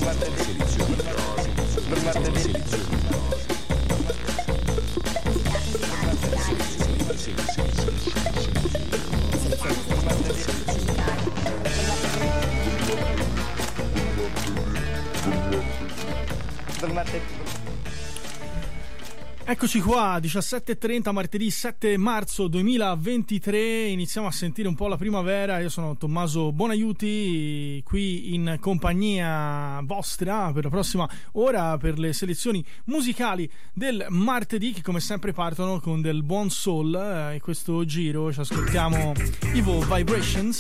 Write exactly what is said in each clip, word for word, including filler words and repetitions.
Eccoci qua, diciassette e trenta, martedì sette marzo duemilaventitré, iniziamo a sentire un po' la primavera. Io sono Tommaso Bonaiuti, qui in compagnia vostra per la prossima ora per le selezioni musicali del martedì, che come sempre partono con del buon soul. E in questo giro ci ascoltiamo Evil Vibrations,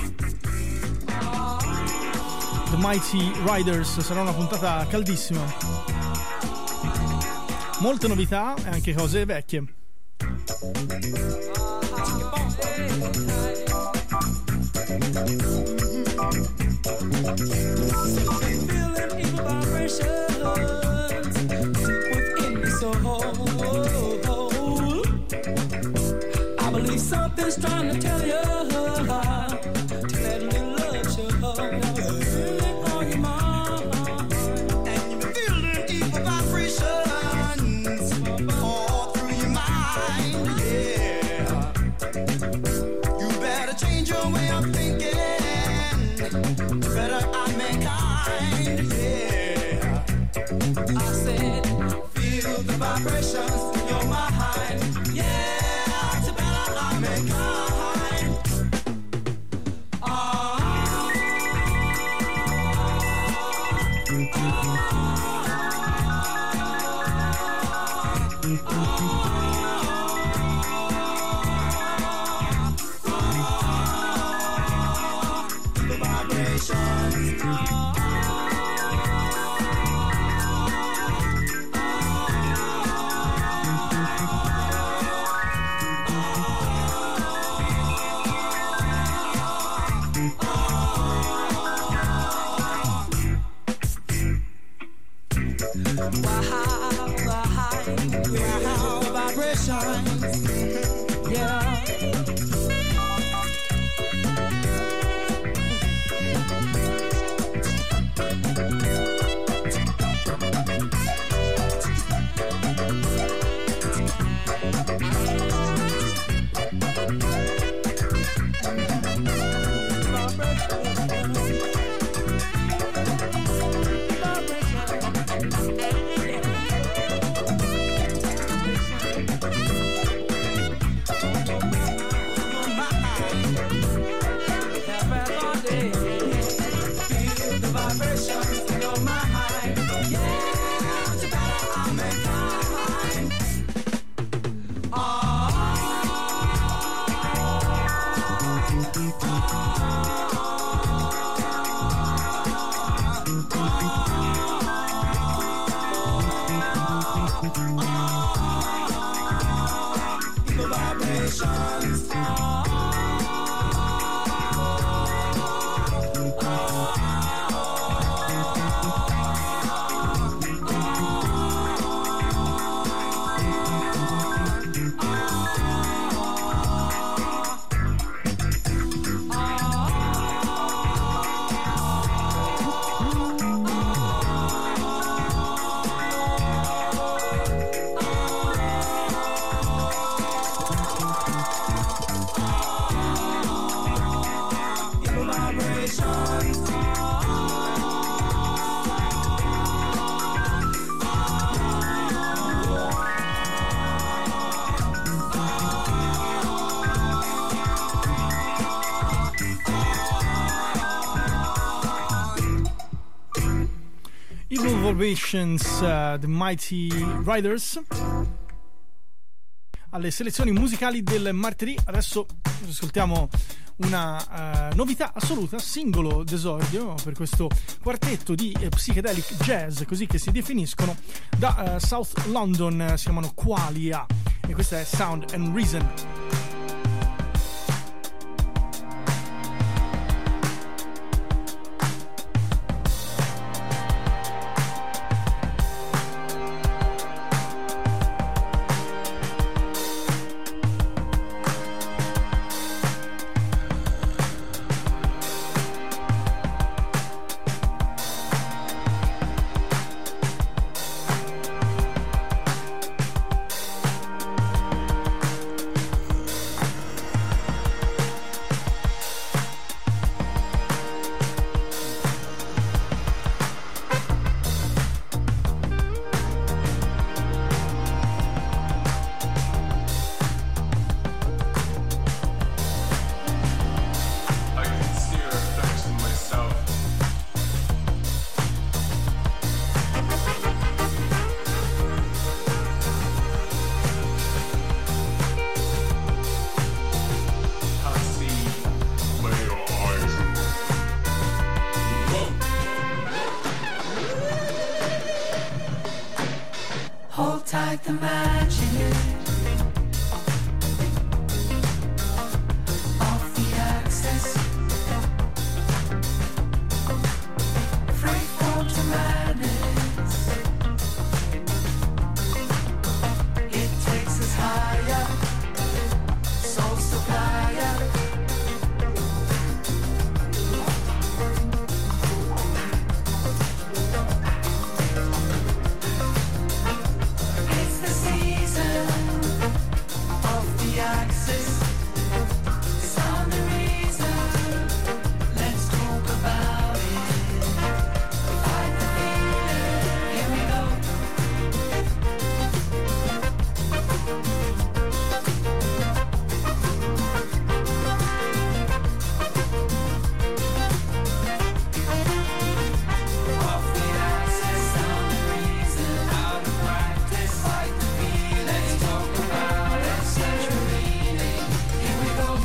The Mighty Riders. Sarà una puntata caldissima, molte novità e anche cose vecchie. I believe something's trying to tell you to let me love you on your mind, and you've been feeling evil vibrations all through your mind. Yeah, you better change your way of thinking. Better I mankind. Yeah, I said feel the vibrations in your mind. Yeah. Uh, The Mighty Riders alle selezioni musicali del martedì. Adesso ascoltiamo una uh, novità assoluta, singolo d'esordio per questo quartetto di uh, psychedelic jazz, così che si definiscono, da uh, South London. Uh, si chiamano Qualia e questa è Sound and Reason. fight the magic of the axis. Free fall to madness. It takes us higher. Soul supplier. It's the season of the axis. Sound the reason. Let's talk about it. Fight the feeling. Here we go. Off the axis, sound the reason. Out of practice, fight the feeling. Let's talk about it. Such a meaning. Here we go.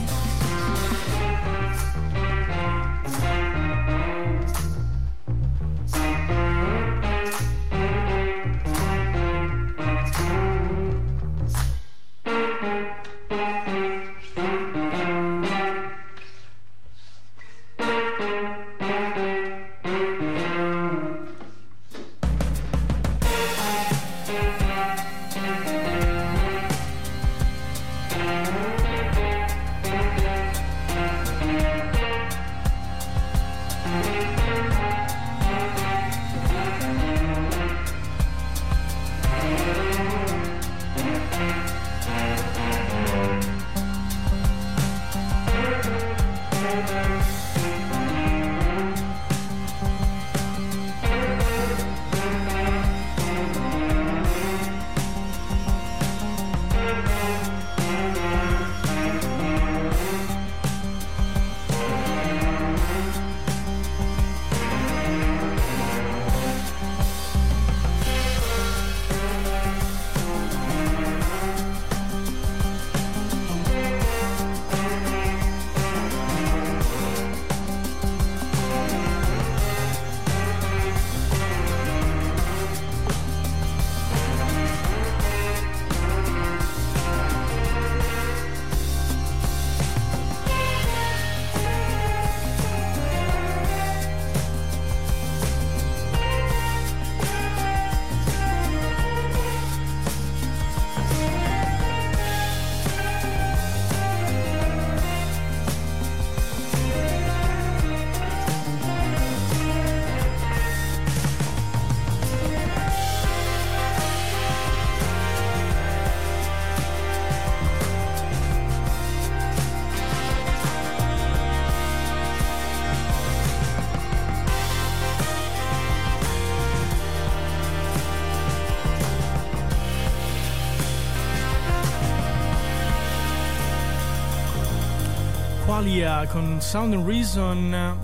Qualia con Sound and Reason,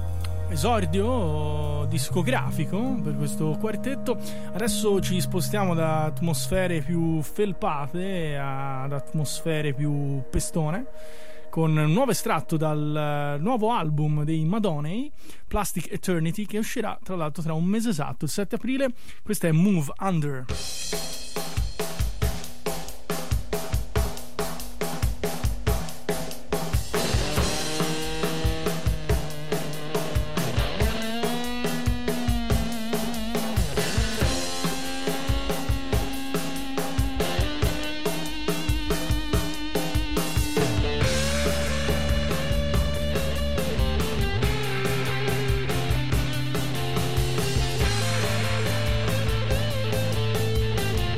esordio discografico per questo quartetto. Adesso ci spostiamo da atmosfere più felpate ad atmosfere più pestone, con un nuovo estratto dal nuovo album dei Madonnay, Plastic Eternity, che uscirà tra l'altro tra un mese esatto, il sette aprile. Questa è Move Under. Thank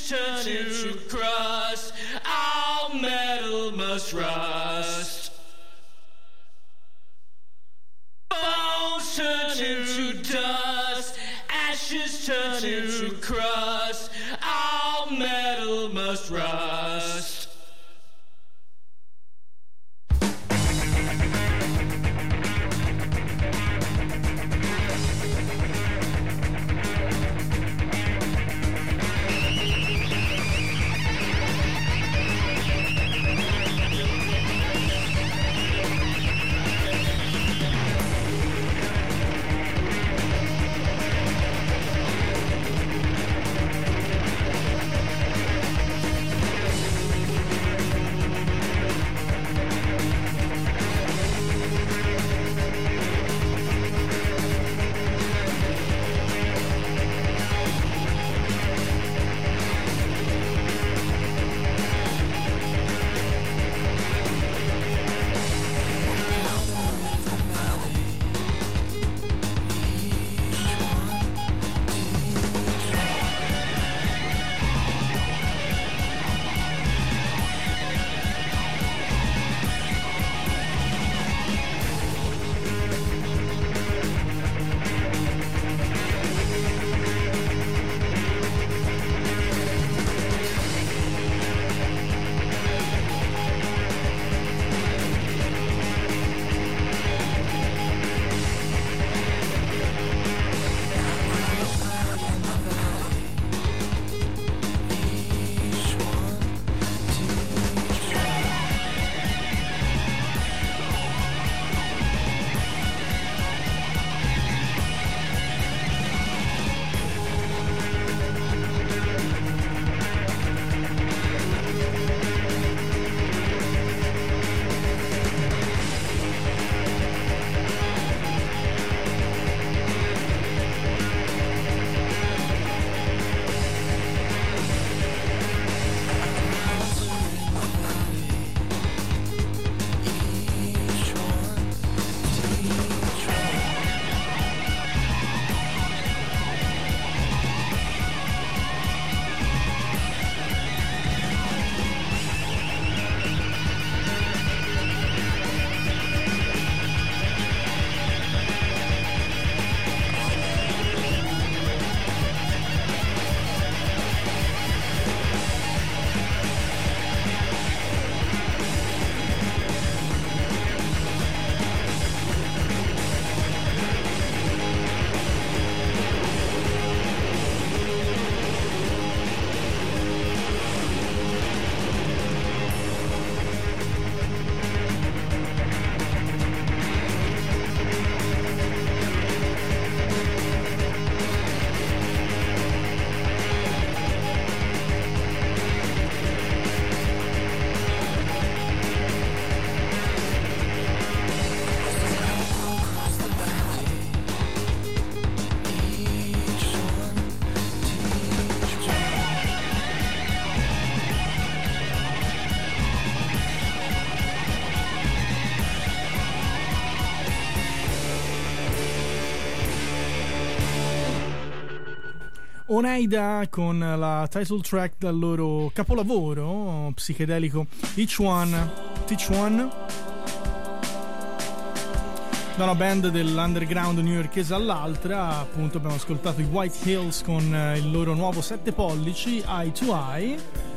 ashes turn into crust, all metal must rust. Bones turn into dust, ashes turn into crust, all metal must rust. Oneida con la title track dal loro capolavoro psichedelico Each One, Teach One, da una band dell'underground newyorkese all'altra. Appunto abbiamo ascoltato i White Hills con il loro nuovo sette pollici Eye to Eye.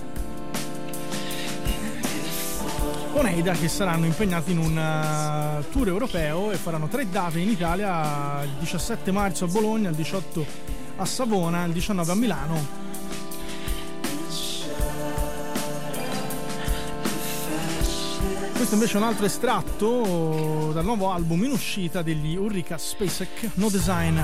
Oneida che saranno impegnati in un tour europeo e faranno tre date in Italia: il diciassette marzo a Bologna, il diciotto a Savona, il diciannove a Milano. Questo invece è un altro estratto dal nuovo album in uscita degli Ulrika Spacek, No Design.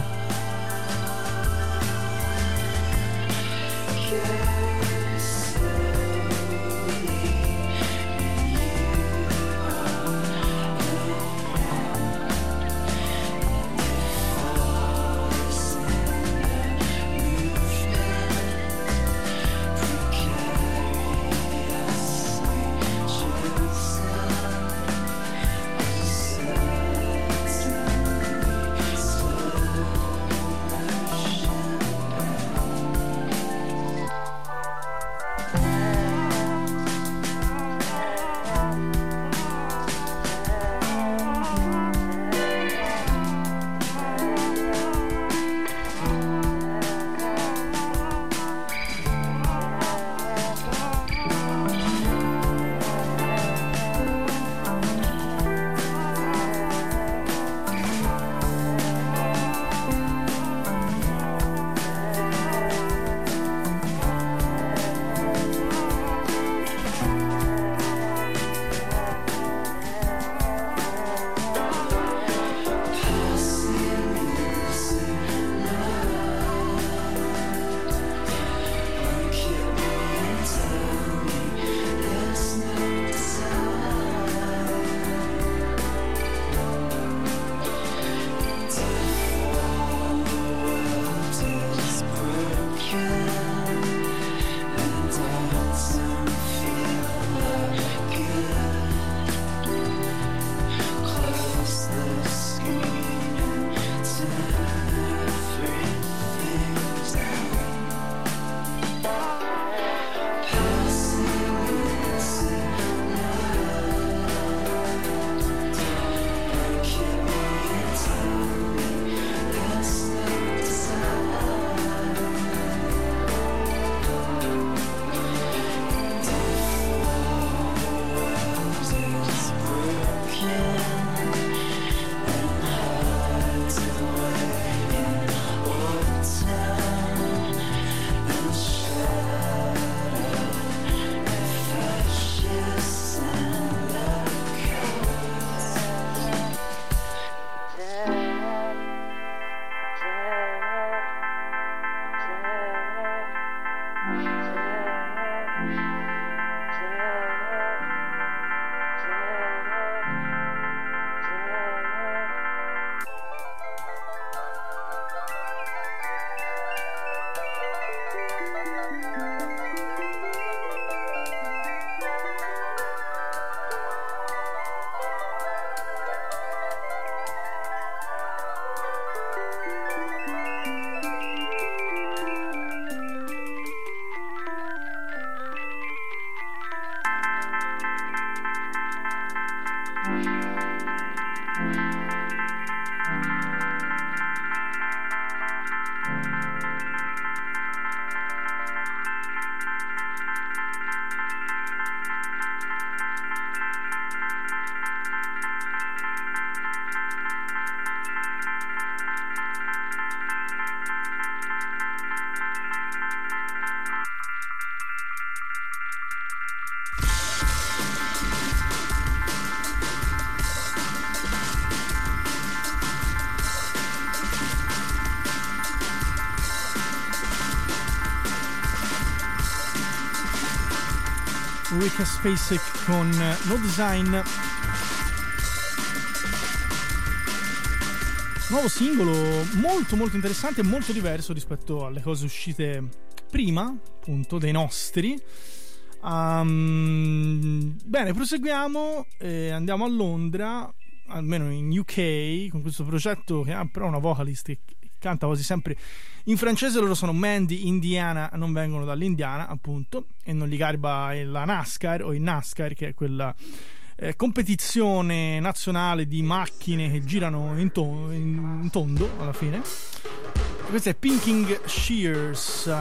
Rika Spacek con No Design, nuovo singolo molto molto interessante, molto diverso rispetto alle cose uscite prima, appunto, dei nostri. Um, bene, proseguiamo e andiamo a Londra, almeno in U K, con questo progetto che ha però una vocalist che canta quasi sempre in francese. Loro sono Mandy Indiana, non vengono dall'Indiana appunto, e non li garba la NASCAR o il NASCAR, che è quella eh, competizione nazionale di macchine che girano in, to- in tondo alla fine. Questo è Pinking Shears.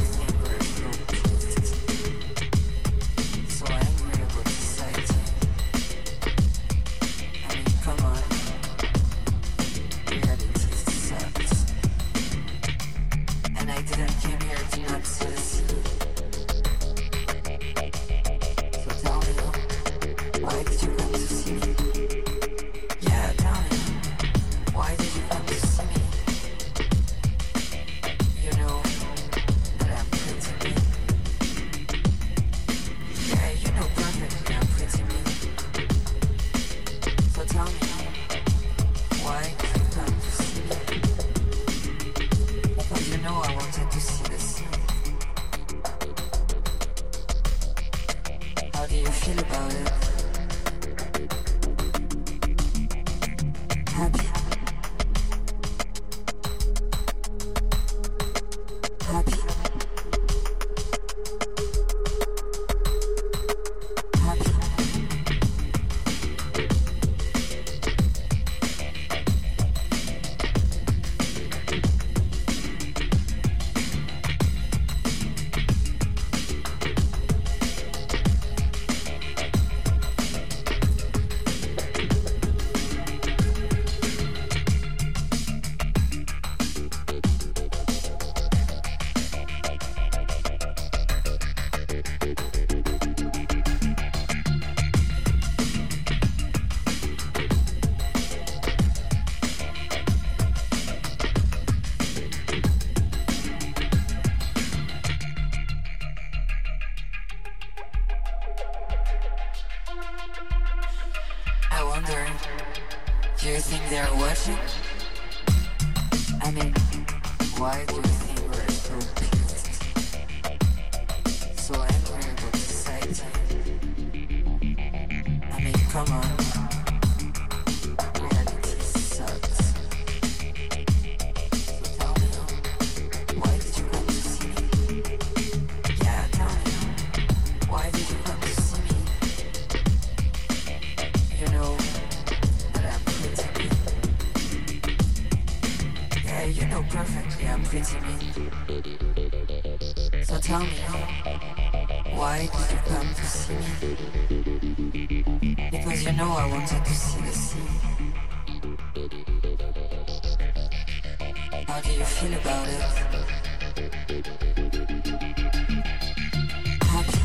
So angry about society. you think they're watching? I mean, why do you think we're so pissed? So angry about society? I mean, come on. Reality sucks. So tell me, why did you come to see me? Yeah, tell me, why did you come to see me? You know that I'm pretty mean. Yeah, you know perfectly I'm pretty mean. So tell me, why did you come to see me? Because you know I wanted to see the sea. How do you feel about it? Happy?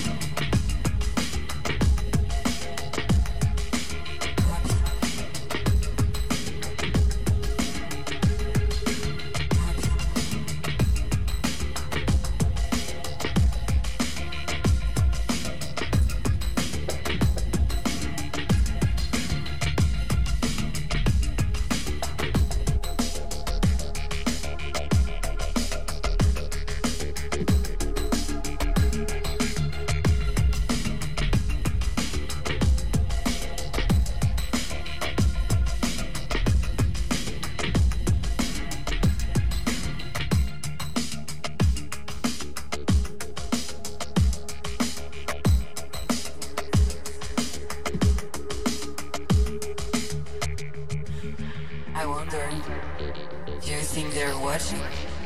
I wonder, do you think they're watching?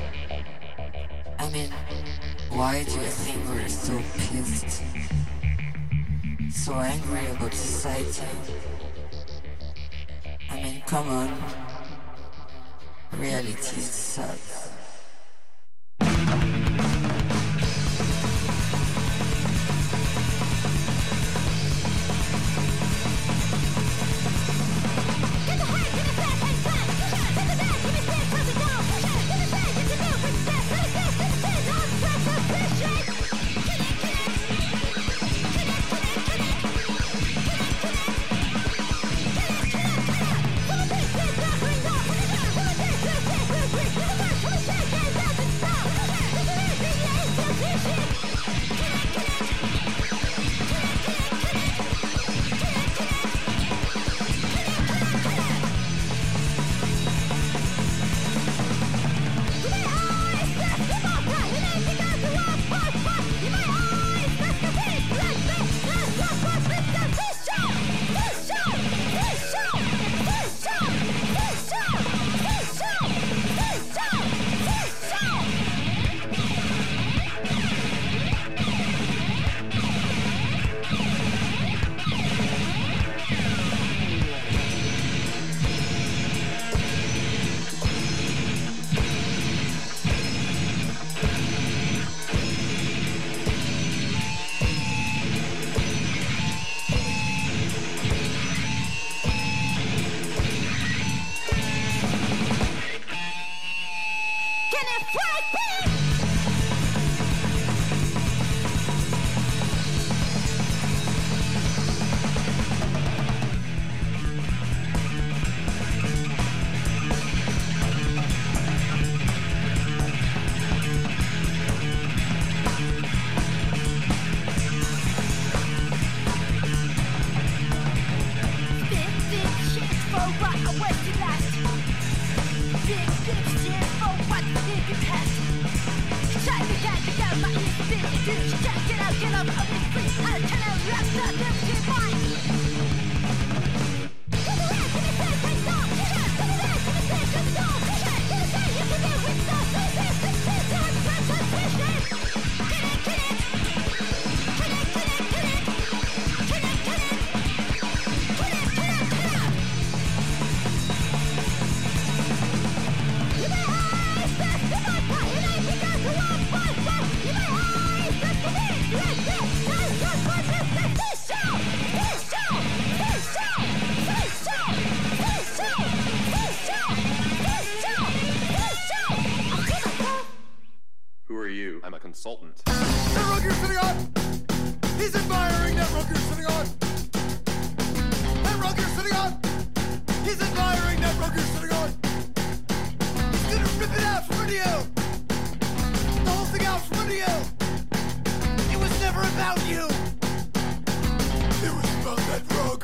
I mean, why do you think we're so pissed? So angry about society? I mean, come on. Reality sucks. Consultant. That rug you're sitting on! He's admiring that rug you're sitting on! That rug you're sitting on! He's admiring that Rutgers synagogue. He's gonna rip it out from under you. The whole thing out from under you. It was never about you. It was about that rug.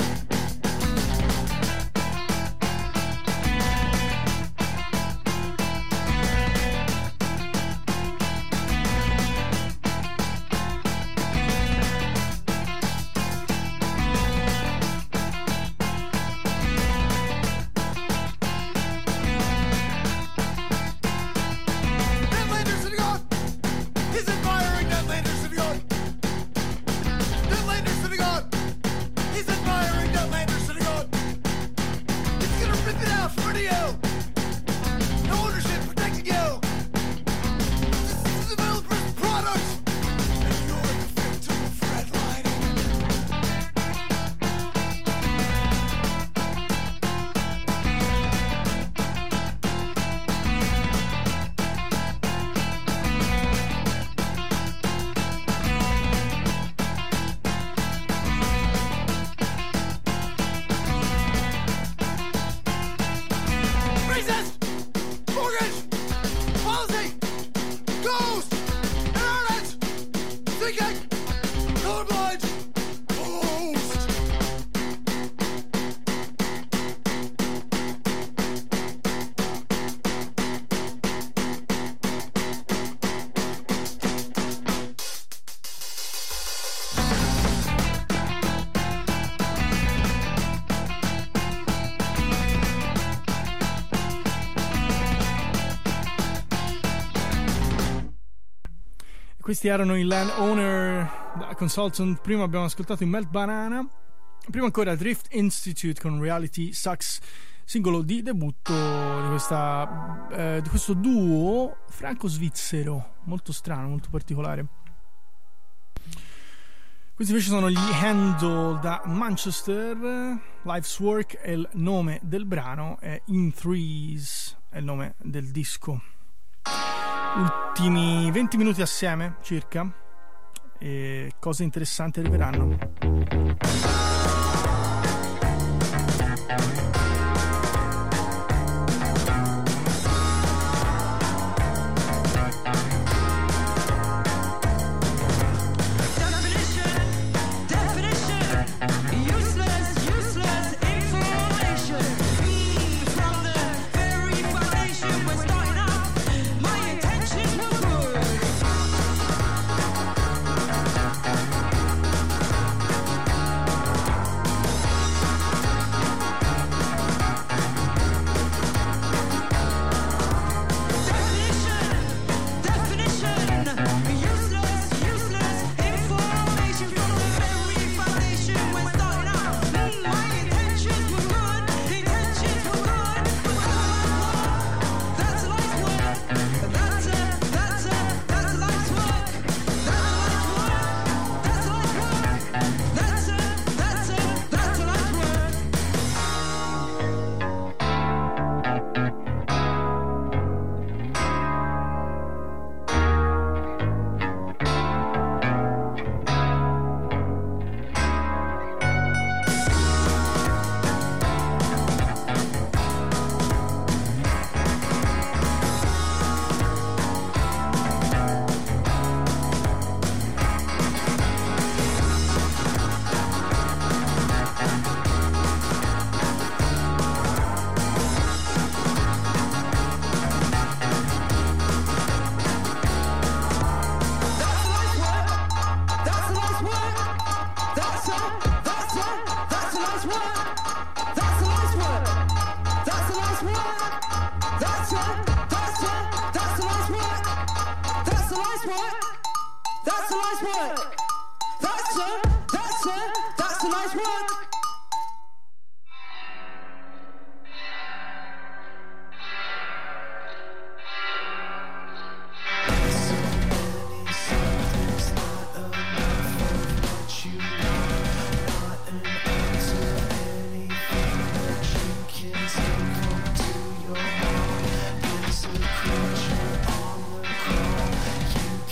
Questi erano i Landowner Consultant. Prima abbiamo ascoltato i Melt Banana. Prima ancora Drift Institute con Reality Sucks, singolo di debutto di, questa, eh, di questo duo franco-svizzero, molto strano, molto particolare. Questi invece sono gli Handle da Manchester. Life's Work è il nome del brano, è In Threes è il nome del disco. Ultimi venti minuti assieme circa, e cose interessanti arriveranno.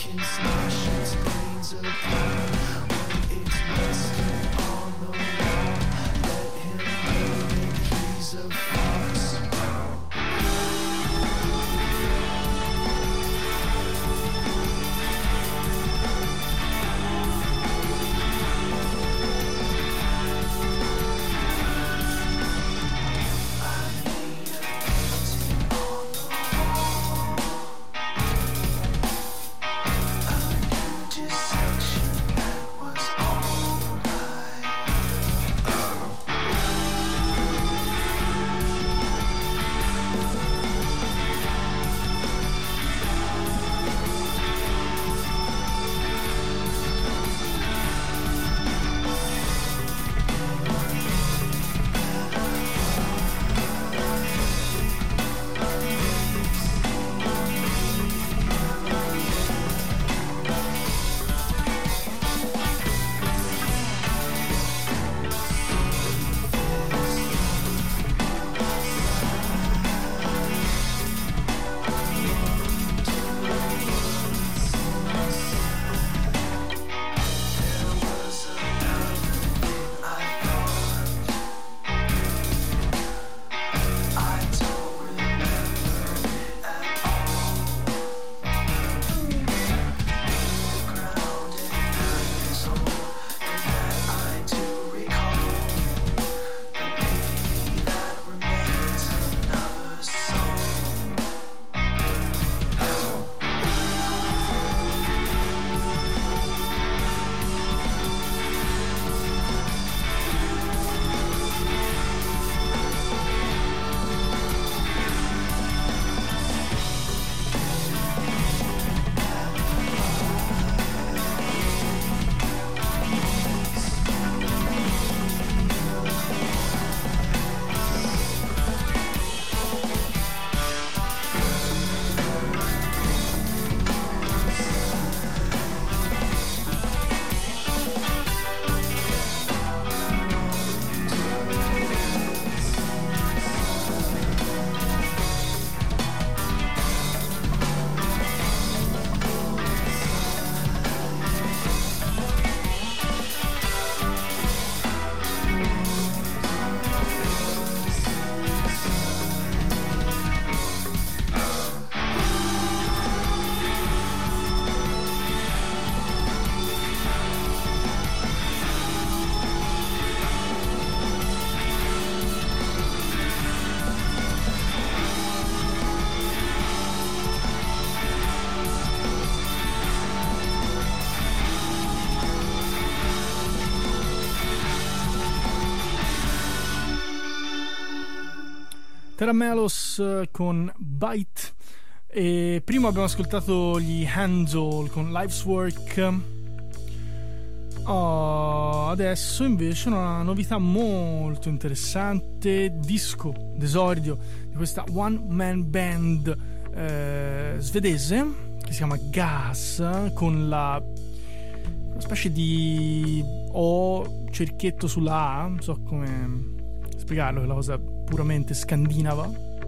Smash its brains apart when it's resting on the wall. Melos con Bite, e prima abbiamo ascoltato gli Handle con Life's Work. Oh, adesso invece una novità molto interessante, disco d'esordio di questa one man band eh, svedese che si chiama Gas, con la una specie di O cerchietto sulla A, non so come spiegarlo, è una cosa puramente scandinava.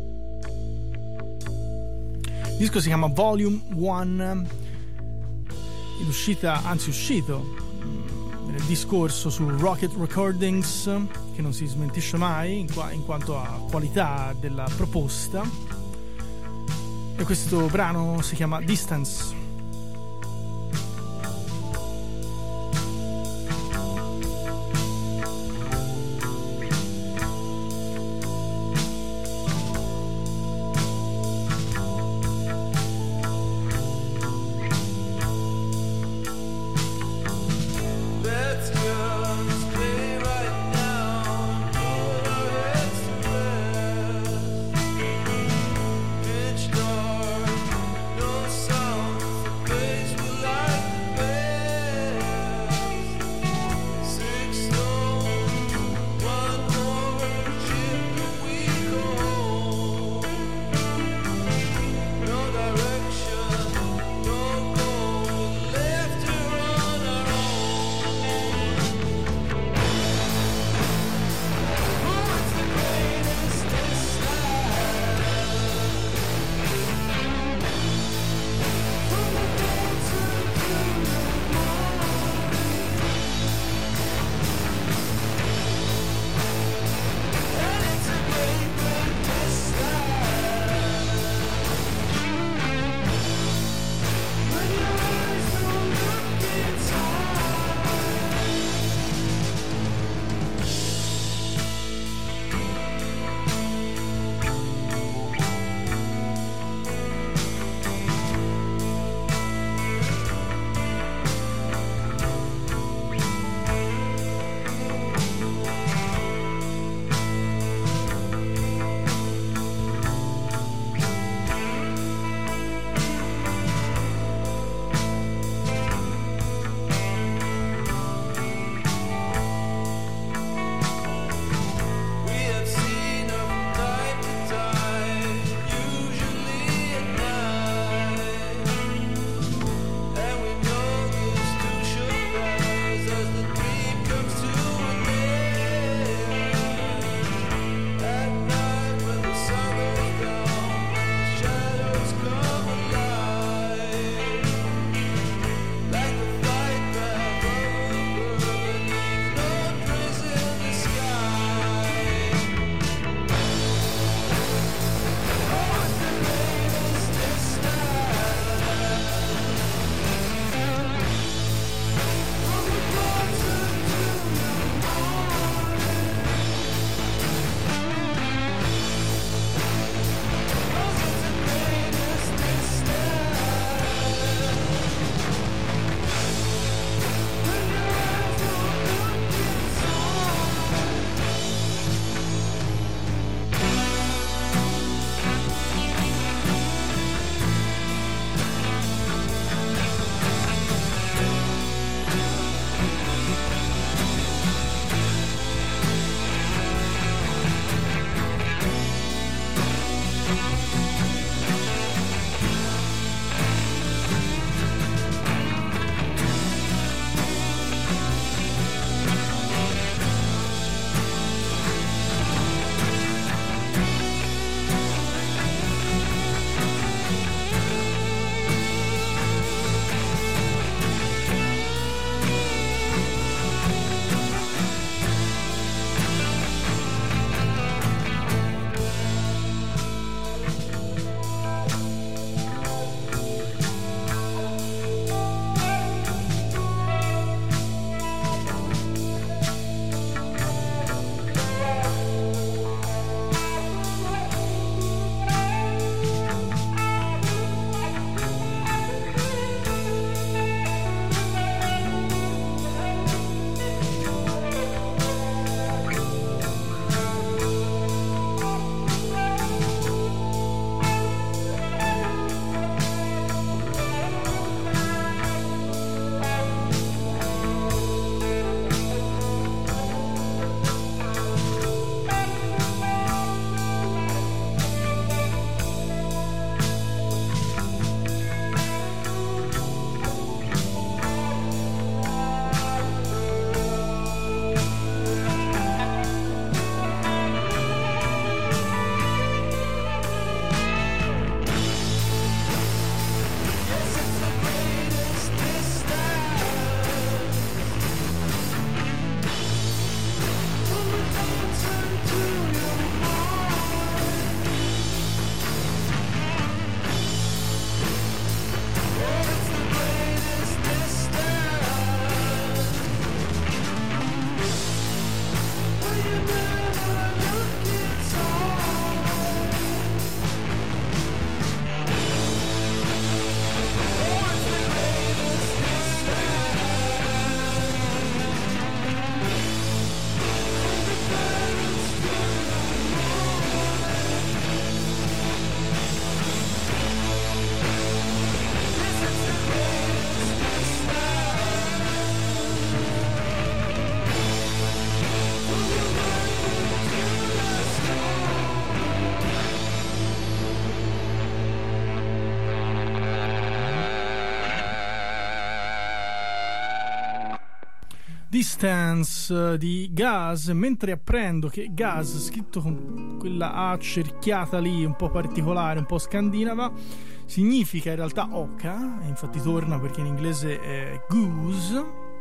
Il disco si chiama Volume One, ed uscita, anzi uscito venerdì scorso su Rocket Recordings, che non si smentisce mai in, qua, in quanto a qualità della proposta, e questo brano si chiama Distance. Pitch dark, no sound. Distance di Gaz, mentre apprendo che Gaz, scritto con quella A cerchiata lì un po' particolare, un po' scandinava, significa in realtà oca, e infatti torna perché in inglese è goose.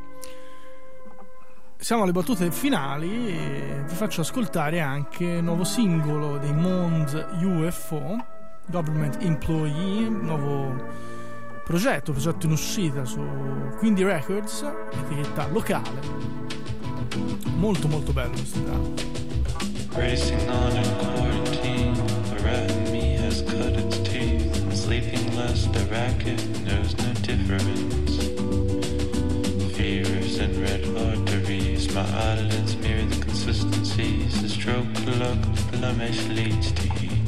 Siamo alle battute finali e vi faccio ascoltare anche il nuovo singolo dei Mond U F O, Government Employee, nuovo progetto, progetto in uscita su Quindi Records, etichetta locale. Molto molto bello questo brano. Racing on in quarantine, a rat in me has cut its teeth. I'm sleeping less, the racket knows no difference. Fevers and red arteries, my eyelids mirror the consistencies. A stroke look, blemish leads to heat.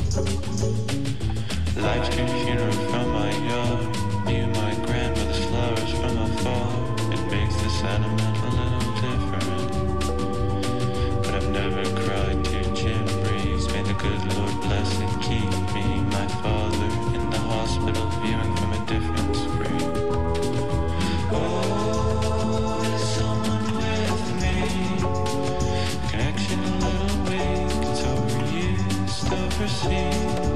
Live stream funeral from my yard. View my grandmother's flowers from afar. It makes the sentiment a little different. But I've never cried to Jim Reeves. May the good Lord bless and keep me. My father in the hospital viewing from a different screen. Oh, there's someone with me. Connection a little weak. It's overused, overseen.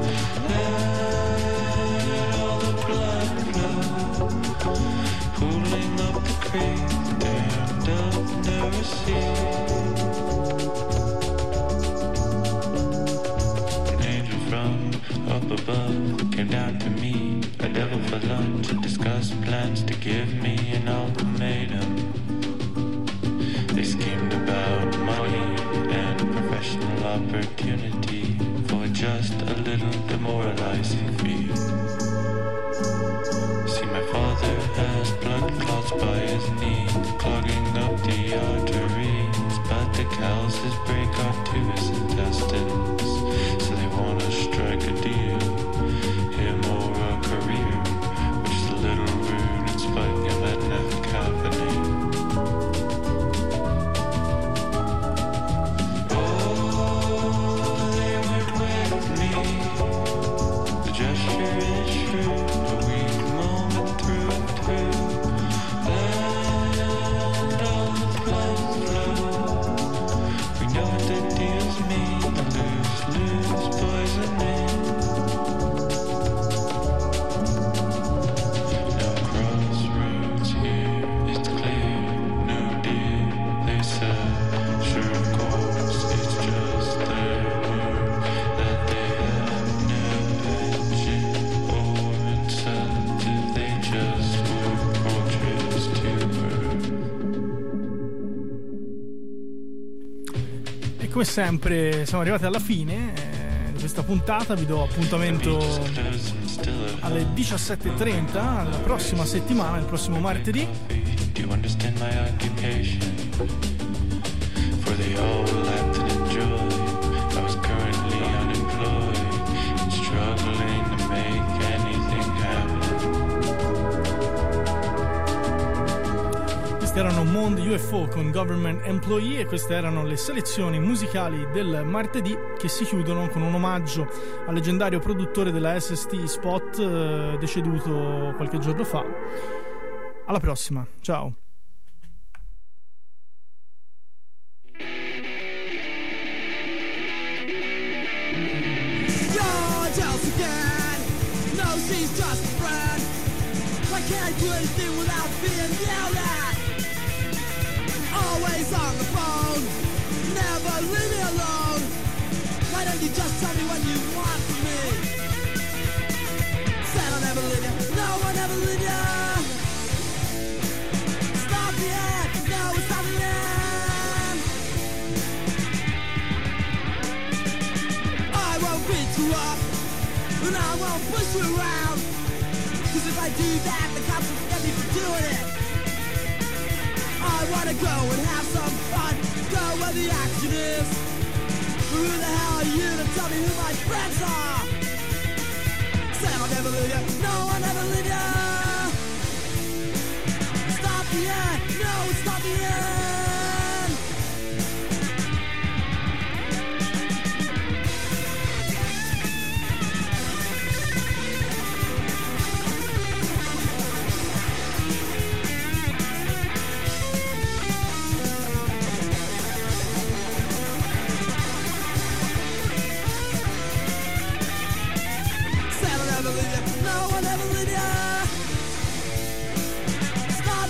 Let all the blood flow, pooling up the creek, dammed up, never seen. An angel from up above came down to me, a devil for lunch, and discussed plans to give me an ultimatum. They schemed about money and professional opportunity for just a little demoralizing fee. See, my father has blood clots by his knee, clogging up the arteries, but the calluses break onto his intestines, so they want to strike a deal, him or a career, which is a little rude in spite of that never happening. Come sempre siamo arrivati alla fine eh, di questa puntata, vi do appuntamento alle diciassette e trenta la prossima settimana, il prossimo martedì. Erano Mond U F O con Government Employee e queste erano le selezioni musicali del martedì, che si chiudono con un omaggio al leggendario produttore della S S T Spot eh, deceduto qualche giorno fa. Alla prossima, ciao. Always on the phone, never leave me alone. Why don't you just tell me what you want from me? Said I'll never leave you, no I'll never leave you. Stop the end, no it's not the end. I won't beat you up, and I won't push you around. Cause if I do that, the cops will get me for doing it. I wanna go and have some fun, go where the action is. Who the hell are you to tell me who my friends are? Said I'll never leave you, no I'll never leave you. Stop the end, no stop the end.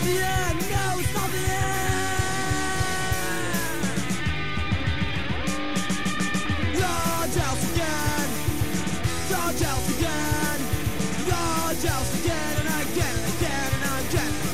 the end. No, it's not the end. You're jealous again. You're jealous again. You're jealous again and again and again and again.